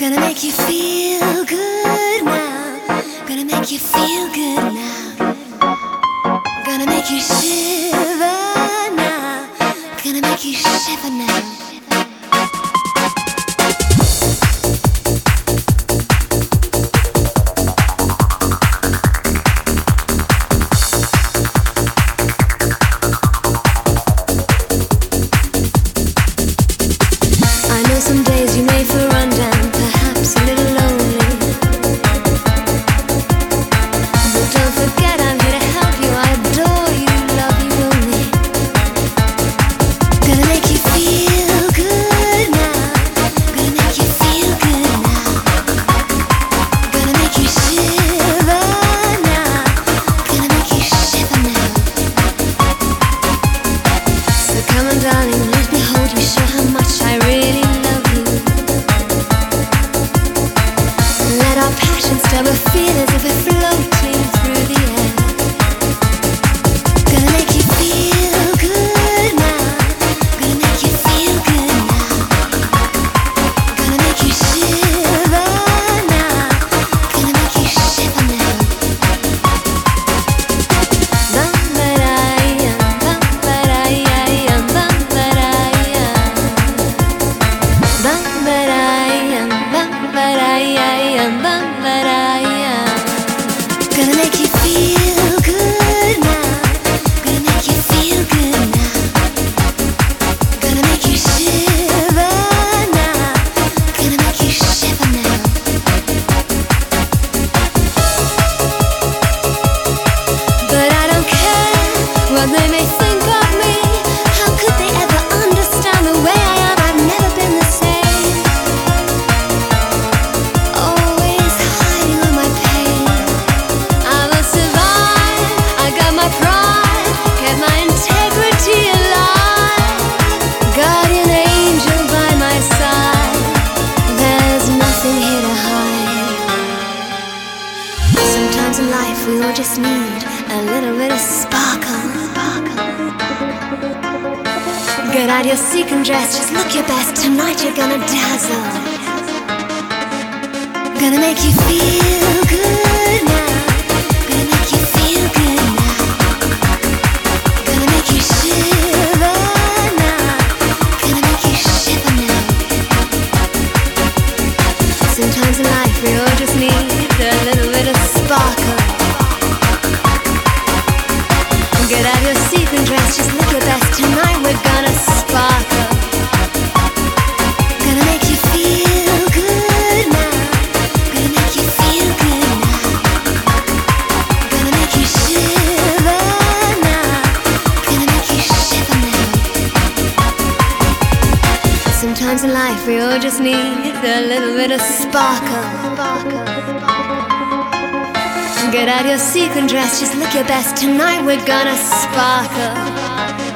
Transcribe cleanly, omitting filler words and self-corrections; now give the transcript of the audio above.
Gonna make you feel good now. Gonna make you feel good now. Gonna make you shiver now. Gonna make you shiver now. Some days you may feel run down, perhaps a little lonely. But don't forget I'm here to help you. I adore you, love you only. Gonna make you feel good now. Gonna make you feel good now. Gonna make you shiver now. Gonna make you shiver now. So come on darling, let me hold you, show how much I really love you. Let our passions still feel as if we're floating through the air. Gonna make you feel good now. Gonna make you feel good now. Gonna make you shiver now. Gonna make you shiver now. Bam-ba-da-ya, bam-ba-da-ya, bam-ba-da-ya. Bam-ba-da-ya, bam-ba-da-ya, bam-ba-da-ya. Gonna make you feel good now. Gonna make you feel good now. Gonna make you shiver now. Gonna make you shiver now. But I don't care what they may think of me. How could they ever understand the way I am? I've never been the same. Always hiding all my pain. I will survive. I got my pride, kept my integrity alive. Guardian angel by my side. There's nothing here to hide. Sometimes in life we all just need a little bit of sparkle. Get out your sequin dress, just look your best. Tonight you're gonna dazzle. Gonna make you feel good now. Gonna make you feel good now. Gonna make you shiver now. Gonna make you shiver now. Sometimes in life we all just need a little bit of sparkle. Get out your sequin dress, just look your best. Tonight we're gonna sparkle. Gonna make you feel good now. Gonna make you feel good now. Gonna make you shiver now. Gonna make you shiver now. Sometimes in life we all just need a little bit of sparkle. Get out your sequin dress, just look your best. Tonight we're gonna sparkle.